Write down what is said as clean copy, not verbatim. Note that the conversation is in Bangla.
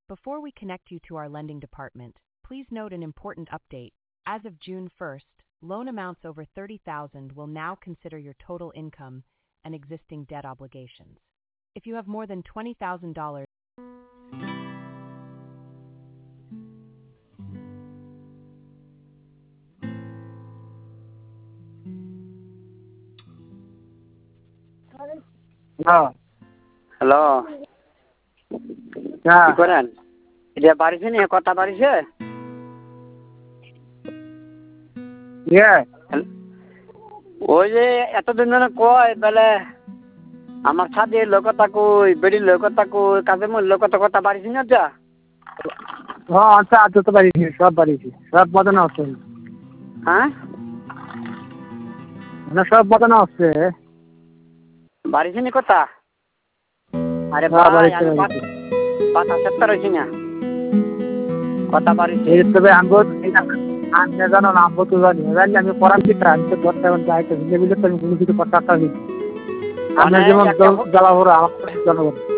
Before we connect you to our lending department, please note an important update. As of June 1st, loan amounts over $30,000 will now consider your total income and existing debt obligations. If you have more than $20,000, হ্যাঁ হ্যালো, হ্যাঁ কি করেন? এটা বাড়িছে নি কথা বাড়িছে? ইয়ে ওই যে এতদিন ধরে কয় বেলে আমার সাথে লোকতা কই বেড়ির লোকতা কই কাজে মোর লোকতা কথা বাড়িছে না যা? হ্যাঁ আচ্ছা আজ তো বাড়িছি সব বাড়িছি সব বাদানো আছে হ্যাঁ মানে সব বাদানো আছে বাড়িছে নি কথা? আরে হ্যাঁ ভাই বাড়িছে আমি বাড়িছে 5-7 রয়েছি না কথা বাড়িছে। এই তবে আমগো আমি জানো না আমগো তো জানি জানি আমি পড়াম কিটা আমি তো দশটা ঘন্টা আইতে বুঝে বুঝে তো আমি কোনো কিছু কথা পারি আমরা যেমন জ্বালা ভরা আমার জনগণ